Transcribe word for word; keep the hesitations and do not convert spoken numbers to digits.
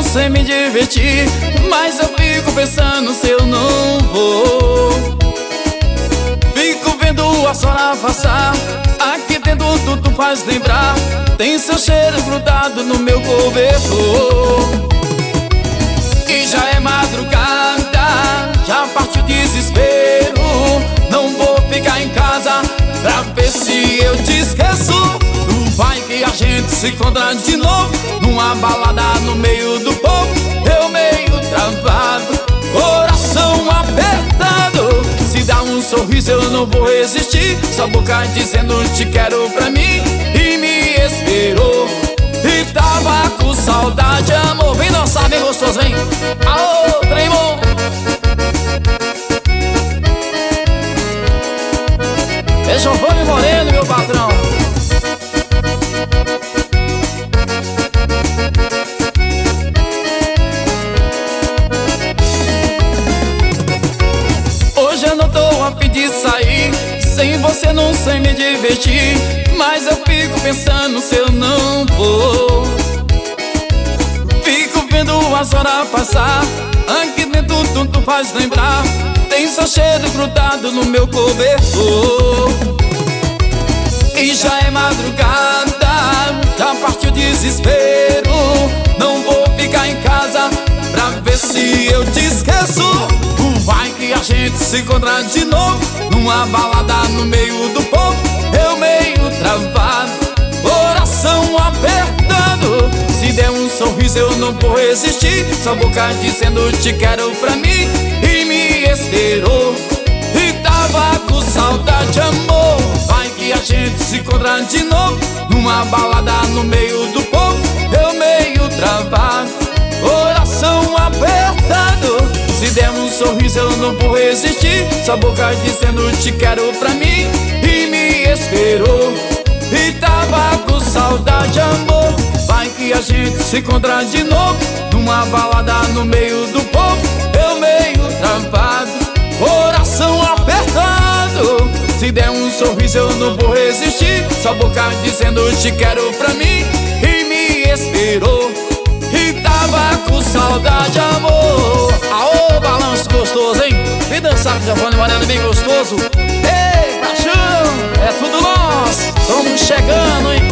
sei me divertir, mas eu fico pensando se eu não vou. Fico vendo a hora passar, aqui dentro tudo faz lembrar. Tem seu cheiro grudado no meu cobertor. E já é madrugada, já parte o desespero. Não vou ficar em casa pra ver se eu te esqueço. Não vai que a gente se encontra de novo numa balada no meio do povo. Eu meio travado, coração apertado. Se dá um sorriso eu não vou resistir. Sua boca dizendo te quero pra mim e me esperou. E tava com saudade, amor. Vem dançar bem gostoso, vem. Aô, trem bom. É Giovanni Moreno, meu patrão. Hoje eu não tô a fim de sair, sem você não sei me divertir, mas eu fico pensando se eu não vou. Fico vendo as horas passar, aqui dentro tudo faz lembrar. Tem seu cheiro grudado no meu cobertor. E já é madrugada, já partiu o desespero. Não vou ficar em casa pra ver se eu te esqueço. Vai que a gente se encontra de novo numa balada no meio do povo. Eu meio travado, coração apertado. Se der um sorriso eu não vou resistir. Sua boca dizendo te quero pra mim e me esperou. E tava com saudade, amor. Vai que a gente se encontra de novo numa balada no meio do povo. Eu meio travado, coração apertado. Se der um sorriso eu não vou resistir. Sua boca dizendo te quero pra mim e me esperou. E tava com saudade, amor. Vai que a gente se encontra de novo numa balada no meio do povo. Eu meio travado, coração apertado. Se der um sorriso eu não vou resistir. Sua boca dizendo te quero pra mim e me esperou. E tava com saudade, amor. Aô, balanço gostoso, hein? Vem dançar com o Giovanni Moreno bem gostoso. Ei, paixão, é tudo nós. Estamos chegando, hein?